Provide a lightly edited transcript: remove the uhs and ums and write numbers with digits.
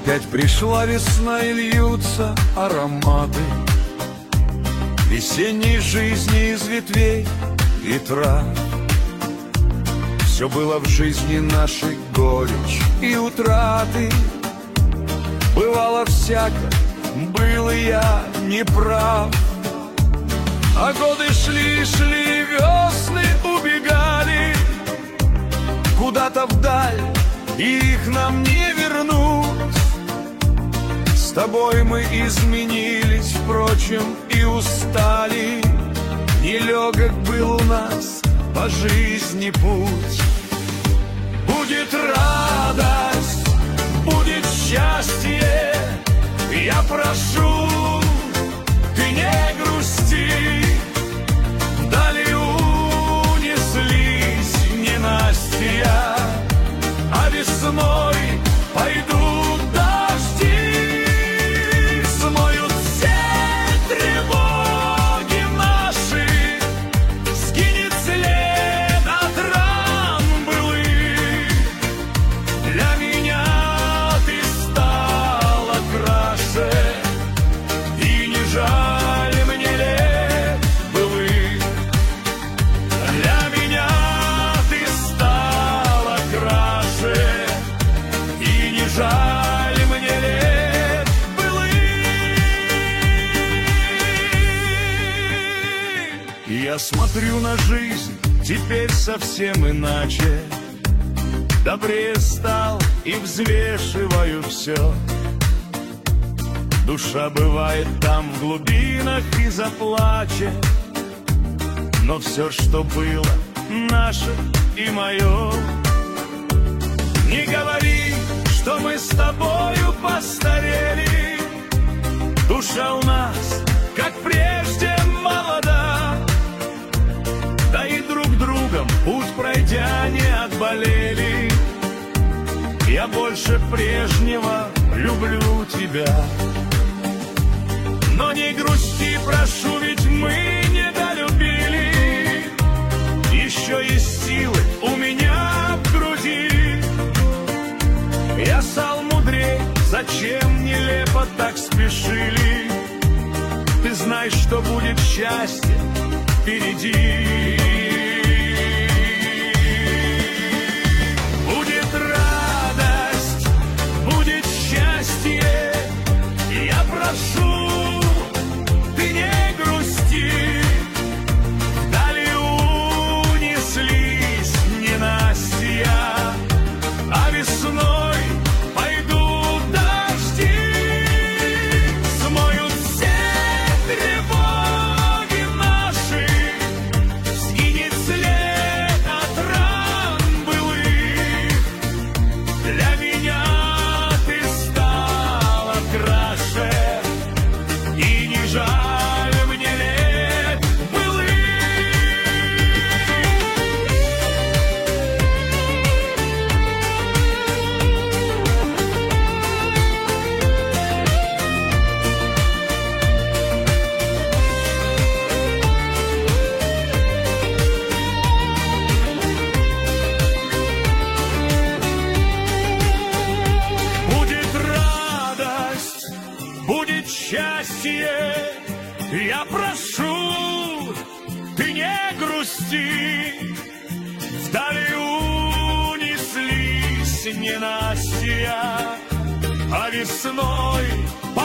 Опять пришла весна и льются ароматы весенней жизни из ветвей и трав. Все было в жизни нашей горечь и утраты. Бывало всяко, был и я неправ. А годы шли, шли, весны убегали куда-то вдаль, и их нам не вернуть. С тобой мы изменились, впрочем, и устали. Нелегок был у нас по жизни путь. Будет радость, будет счастье, я прошу, ты не грусти. Вдали унеслись ненастья, а весной пойдут дожди. Смоют все тревоги наши, сгинет след от ран былых. Для меня ты стала краше, и не жаль мне лет былых. Для меня ты стала краше, и не жаль мне лет былых. Я смотрю на жизнь теперь совсем иначе. Добрее стал и взвешиваю все. Душа бывает там в глубинах и заплачет, но все, что было, наше и мое. Не говори, что мы с тобою постарели. Душа у нас, как прежде, молода. Да и друг другом, путь пройдя, не отболели. Я больше прежнего люблю тебя. Но не грусти, прошу, ведь мы недолюбили. Еще есть силы у меня в груди. Я стал мудрей, зачем нелепо так спешили? Ты знаешь, что будет счастье впереди. Будет радость, будет счастье, я прошу, ты не грусти. Вдали унеслись ненастья, а весной пойдут дожди. Смоют все тревоги наши, сгинет след от ран былых. Для меня ты стала краше, и не жаль мне лет былых. Будет радость, будет счастье, я прошу, ты не грусти. Вдали унеслись ненастья, а весной